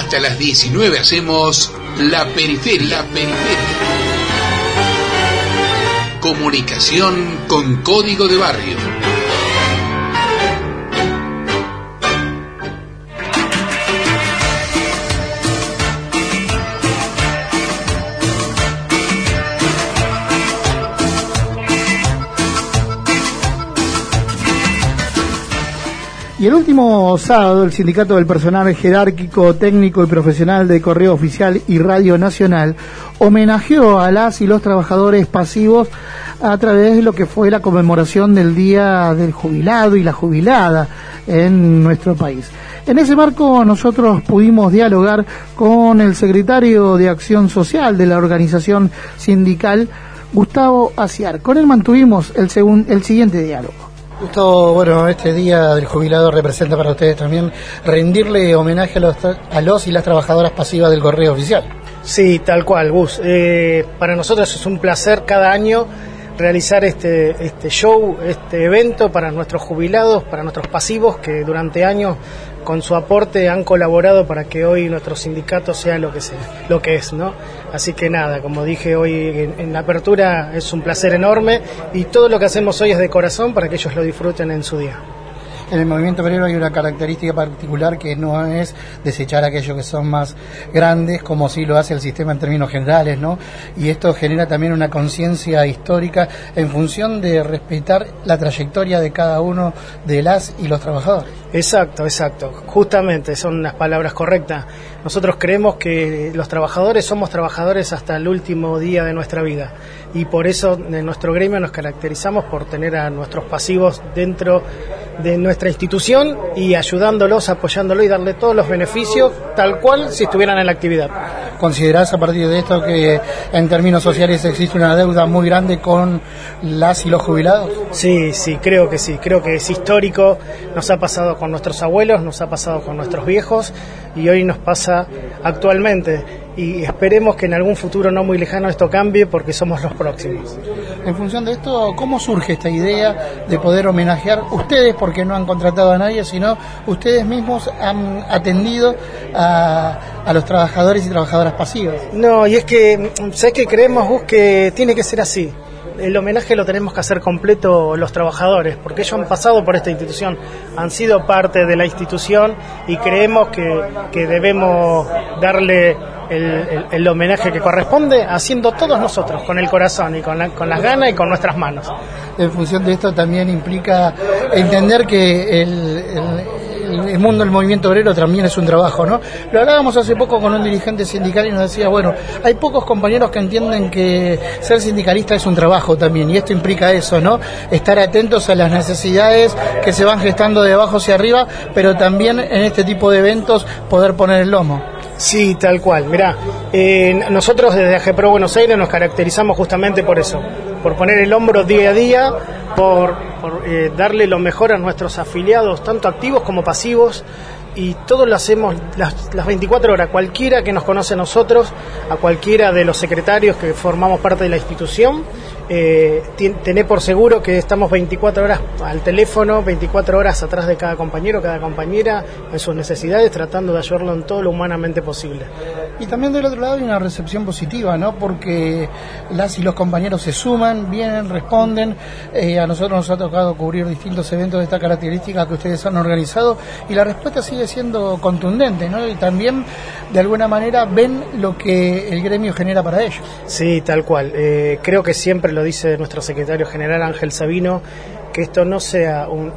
Hasta las 19 hacemos La Periferia. Comunicación con código de barrio. Y el último sábado, el Sindicato del Personal Jerárquico, Técnico y Profesional de Correo Oficial y Radio Nacional homenajeó a las y los trabajadores pasivos a través de lo que fue la conmemoración del Día del Jubilado y la Jubilada en nuestro país. En ese marco nosotros pudimos dialogar con el secretario de Acción Social de la organización sindical, Gustavo Aciar. Con él mantuvimos el siguiente diálogo. Justo, bueno, este Día del Jubilado representa para ustedes también rendirle homenaje a los y las trabajadoras pasivas del Correo Oficial. Sí, tal cual, Gus. Para nosotros es un placer cada año realizar este show, este evento para nuestros jubilados, para nuestros pasivos que durante años con su aporte han colaborado para que hoy nuestro sindicato sea lo que es, ¿no? Así que nada, como dije hoy en la apertura, es un placer enorme y todo lo que hacemos hoy es de corazón para que ellos lo disfruten en su día. En el movimiento obrero hay una característica particular que no es desechar a aquellos que son más grandes, como sí lo hace el sistema en términos generales, ¿no? Y esto genera también una conciencia histórica en función de respetar la trayectoria de cada uno de las y los trabajadores. Exacto. Justamente, son las palabras correctas. Nosotros creemos que los trabajadores somos trabajadores hasta el último día de nuestra vida. Y por eso en nuestro gremio nos caracterizamos por tener a nuestros pasivos dentro de nuestra institución y ayudándolos, apoyándolos y darle todos los beneficios tal cual si estuvieran en la actividad. ¿Considerás a partir de esto que en términos sociales existe una deuda muy grande con las y los jubilados? Sí, creo que es histórico, nos ha pasado con nuestros abuelos, nos ha pasado con nuestros viejos y hoy nos pasa actualmente y esperemos que en algún futuro no muy lejano esto cambie porque somos los próximos. En función de esto, ¿cómo surge esta idea de poder homenajear ustedes, porque no han contratado a nadie, sino ustedes mismos han atendido a los trabajadores y trabajadoras pasivas? No, y es que, ¿sabes qué creemos, Gus? Que tiene que ser así. El homenaje lo tenemos que hacer completo los trabajadores, porque ellos han pasado por esta institución, han sido parte de la institución y creemos que debemos darle el homenaje que corresponde haciendo todos nosotros, con el corazón y con las ganas y con nuestras manos. En función de esto también implica entender que el mundo del movimiento obrero también es un trabajo, ¿no? Lo hablábamos hace poco con un dirigente sindical y nos decía, bueno, hay pocos compañeros que entienden que ser sindicalista es un trabajo también, y esto implica eso, ¿no? Estar atentos a las necesidades que se van gestando de abajo hacia arriba, pero también en este tipo de eventos poder poner el lomo. Sí, tal cual. Mirá, nosotros desde AGPRO Buenos Aires nos caracterizamos justamente por eso, por poner el hombro día a día, por darle lo mejor a nuestros afiliados, tanto activos como pasivos, y todo lo hacemos las 24 horas. Cualquiera que nos conoce a nosotros, a cualquiera de los secretarios que formamos parte de la institución, tené por seguro que estamos 24 horas al teléfono, 24 horas atrás de cada compañero, cada compañera, en sus necesidades, tratando de ayudarlo en todo lo humanamente posible. Y también del otro lado hay una recepción positiva, ¿no? Porque las y los compañeros se suman, vienen, responden. A nosotros nos ha tocado cubrir distintos eventos de esta característica que ustedes han organizado y la respuesta sigue siendo contundente, ¿no? Y también, de alguna manera, ven lo que el gremio genera para ellos. Sí, tal cual. Creo que siempre lo dice nuestro secretario general Ángel Sabino, que esto no sea un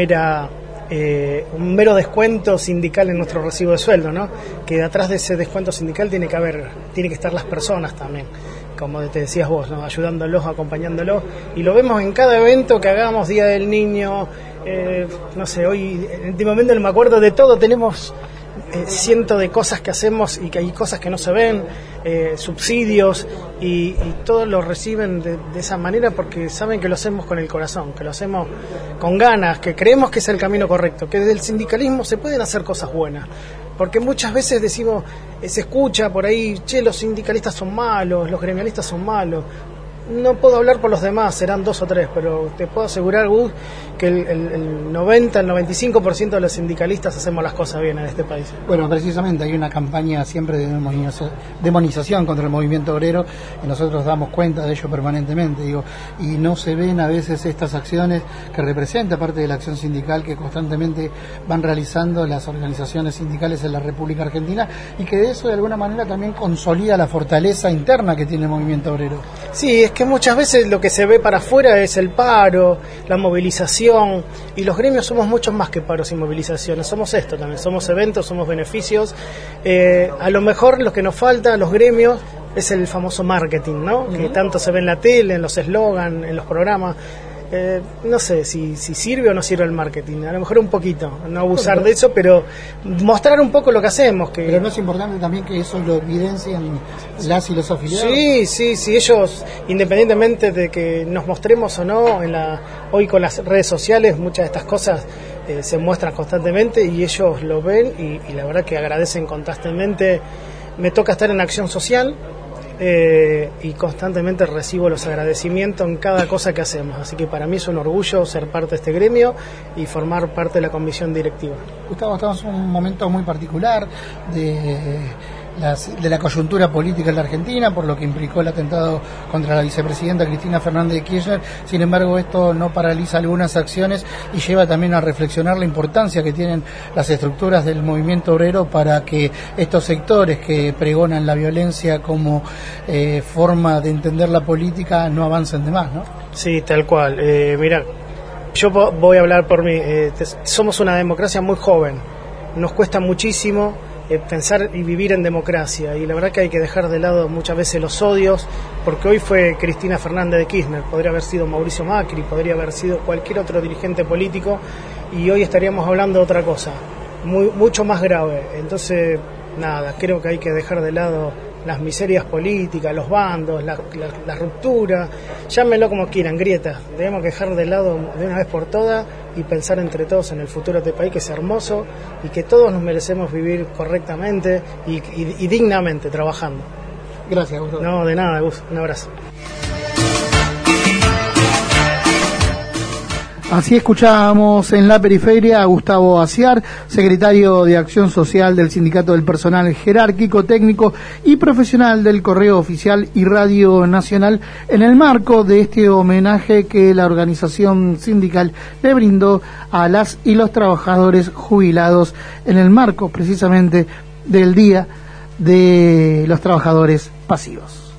mero descuento sindical en nuestro recibo de sueldo, ¿no? Que detrás de ese descuento sindical tiene que estar las personas también, como te decías vos, ¿no? Ayudándolos, acompañándolos, y lo vemos en cada evento que hagamos, Día del Niño, no sé, hoy en este momento no me acuerdo de todo, tenemos cientos de cosas que hacemos y que hay cosas que no se ven, subsidios, y todos lo reciben de esa manera porque saben que lo hacemos con el corazón, que lo hacemos con ganas, que creemos que es el camino correcto, que desde el sindicalismo se pueden hacer cosas buenas, porque muchas veces decimos, se escucha por ahí, che, los sindicalistas son malos, los gremialistas son malos. no puedo hablar por los demás, serán 2 o 3, pero te puedo asegurar, Gus, que el 90, el 95% de los sindicalistas hacemos las cosas bien en este país. Bueno, precisamente hay una campaña siempre de demonización contra el movimiento obrero, y nosotros damos cuenta de ello permanentemente, y no se ven a veces estas acciones que representa parte de la acción sindical que constantemente van realizando las organizaciones sindicales en la República Argentina, y que de eso de alguna manera también consolida la fortaleza interna que tiene el movimiento obrero. Sí, es que muchas veces lo que se ve para afuera es el paro, la movilización, y los gremios somos mucho más que paros y movilizaciones, somos esto también, somos eventos, somos beneficios. A lo mejor lo que nos falta a los gremios es el famoso marketing, ¿no? Que tanto se ve en la tele, en los eslogans, en los programas. No sé si sirve o no sirve el marketing, a lo mejor un poquito, no abusar de eso, pero mostrar un poco lo que hacemos. Pero no es importante también que eso lo evidencien las y los afiliados. Sí, ellos, independientemente de que nos mostremos o no, hoy con las redes sociales muchas de estas cosas se muestran constantemente y ellos lo ven y la verdad que agradecen constantemente. Me toca estar en acción social, y constantemente recibo los agradecimientos en cada cosa que hacemos, así que para mí es un orgullo ser parte de este gremio y formar parte de la comisión directiva. Gustavo, estamos en un momento muy particular de la coyuntura política en la Argentina, por lo que implicó el atentado contra la vicepresidenta Cristina Fernández de Kirchner. Sin embargo, esto no paraliza algunas acciones y lleva también a reflexionar la importancia que tienen las estructuras del movimiento obrero para que estos sectores que pregonan la violencia como forma de entender la política no avancen de más, ¿no? Sí, tal cual. Mirá, yo voy a hablar por mí. Somos una democracia muy joven, nos cuesta muchísimo pensar y vivir en democracia, y la verdad que hay que dejar de lado muchas veces los odios, porque hoy fue Cristina Fernández de Kirchner, podría haber sido Mauricio Macri, podría haber sido cualquier otro dirigente político, y hoy estaríamos hablando de otra cosa, mucho más grave. Entonces, nada, creo que hay que dejar de lado las miserias políticas, los bandos, la ruptura, llámenlo como quieran, grietas. Debemos dejar de lado de una vez por todas y pensar entre todos en el futuro de este país, que es hermoso y que todos nos merecemos vivir correctamente y dignamente, trabajando. Gracias, Gustavo. No, de nada, Gus, un abrazo. Así escuchábamos en la periferia a Gustavo Aciar, secretario de Acción Social del Sindicato del Personal Jerárquico, Técnico y Profesional del Correo Oficial y Radio Nacional, en el marco de este homenaje que la organización sindical le brindó a las y los trabajadores jubilados en el marco precisamente del Día de los Trabajadores Pasivos.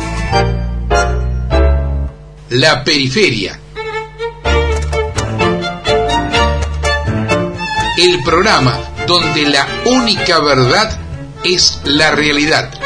La periferia. El programa donde la única verdad es la realidad.